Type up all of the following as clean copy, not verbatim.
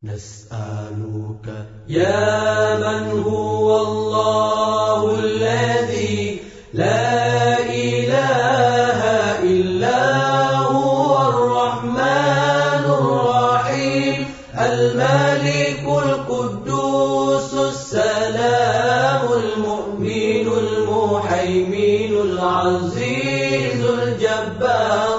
نسألك يا من هو الله الذي لا إله إلا هو الرحمن الرحيم الملك القدوس السلام المؤمن المهيمن العزيز الجبار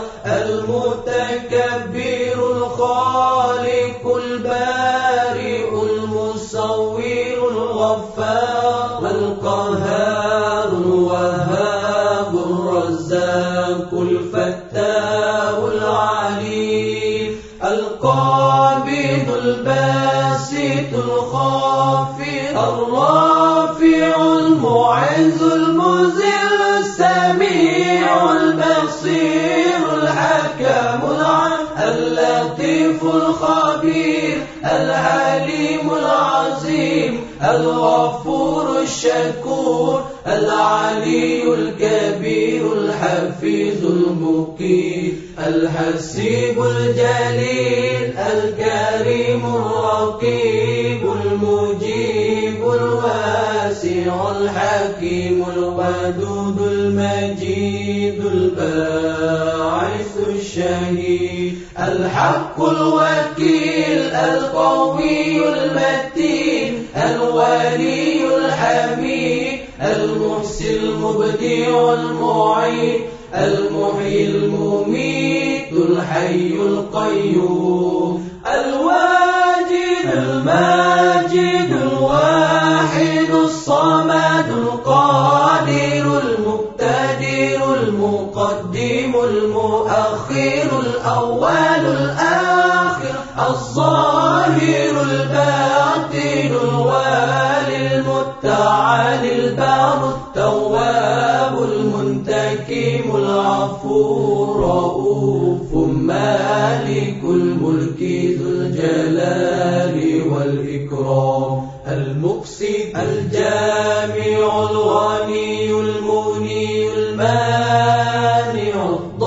المتكبر الخالق البارئ المصور الغفار القهار الوهاب الرزاق الفتاح العليم القابض الباسط الخافض الرافع المعز المذل السميع البصير الحكم اللطيف الخبير الحليم العظيم الغفور الشكور العلي الكبير الحفيظ المقيت الحسيب الجليل الكريم الرقيب المجيب الواسع الحكيم الودود المجيد الباعث الشهيد الحق الوكيل القوي المتين الولي الحميد المحسن المبدع المعيد المحيي المميت الحي القيوم الواجد الماجد الواحد الصمد القادر المقتدر المقدم المؤخر الأول الآخر الظاهر الباطن الوالي المتعالي البار التواب المنتكم العفو رؤوف مالك الملك ذو الجلال والإكرام المقسط الجامع الغني المغني المانع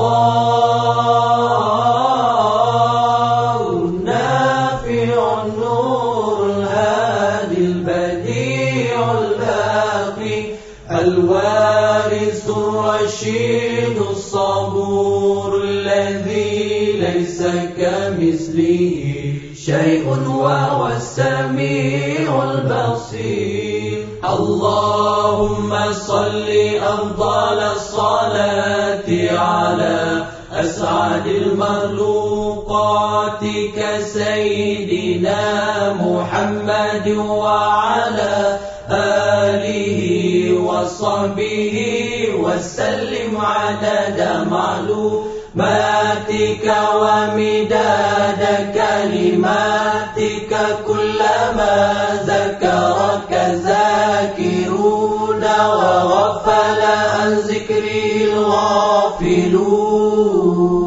الضار النافع النور الهادي البديع الباقي الوارث الرشيد الصبور الذي ليس كمثله شيء وهو السميع البصير اللهم صل أفضل الصلاة على أسعد المخلوقات كسيدنا محمد وعلى آله وصحبه وسلم عدد معلوماتك ومداد كلماتك كلما ذكرك ذاكرون وغفل عن ذكره الغافلون.